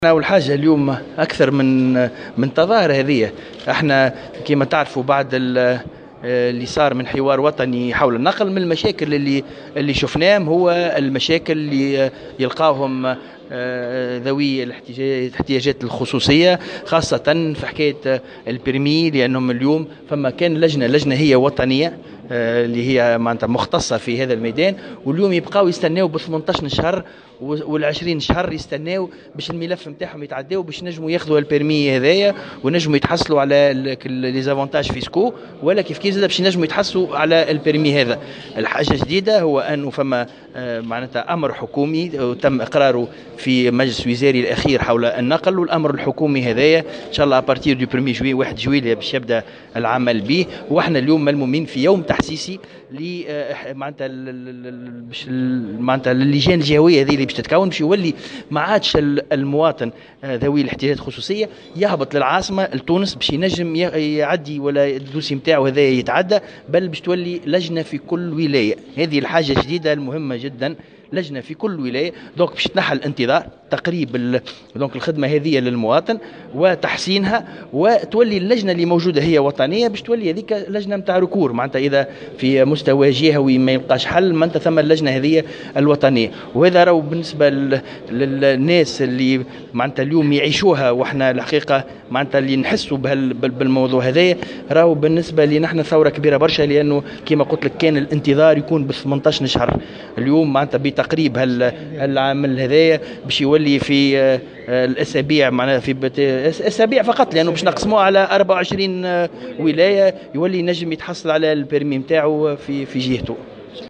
أول حاجة اليوم أكثر من تظاهرة هذه. احنا كما تعرفوا بعد اللي صار من حوار وطني حول النقل، من المشاكل اللي شفناهم هو المشاكل اللي يلقاهم ذوي الاحتياجات الخصوصية، خاصة في حكاية البرمي، لأنهم اليوم فما كان لجنة هي وطنية اللي هي معناتها مختصة في هذا الميدان، واليوم يبقاو يستناو ب 18 شهر وال20 شهر يستناو باش الملف نتاعهم يتعداو باش نجموا ياخذوا البيرمي هذايا ونجموا يتحصلوا على لي زافونتاج فيسكو، ولا كيف زاد باش نجموا يتحصلوا على البيرمي هذا. الحاجه الجديده هو انه فما معناتها امر حكومي تم اقراره في مجلس وزاري الاخير حول النقل، والامر الحكومي هذايا ان شاء الله ابارتير دو 1 جوي 1 جويلية باش يبدا العمل به. واحنا اليوم ملمومين في يوم تحسيسي ل معناتها اللجان الجهويه هذه اللي باش تتكون، باش يولي ما عادش المواطن ذوي الاحتياجات الخصوصيه يهبط للعاصمه لتونس باش ينجم يعدي ولا الدوسي نتاعو هذا يتعدى، بل باش تولي لجنه في كل ولايه. هذه الحاجه الجديده المهمه جدا، لجنه في كل ولايه، دونك باش تنحى الانتظار، تقريب دونك الخدمه هذه للمواطن وتحسينها، وتولي اللجنه اللي موجوده هي وطنيه باش تولي هذيك لجنه نتاع ركور، معناتها اذا في مستوى جهوي ما يلقاش حل معناتها ثم اللجنه هذه الوطنيه. وهذا راهو بالنسبه للناس اللي معناتها اليوم يعيشوها، واحنا الحقيقه معناتها اللي نحسوا بالموضوع هذايا، راهو بالنسبه لنا نحن ثوره كبيره برشا، لانه كما قلت لك كان الانتظار يكون ب 18 شهر، اليوم معناتها بتقريب هالعمل هذايا باش يولي في الاسابيع، معناها في اسابيع فقط، لانه باش نقسموه على 24 ولايه، يولي نجم يتحصل على البيرمي نتاعو في جهته.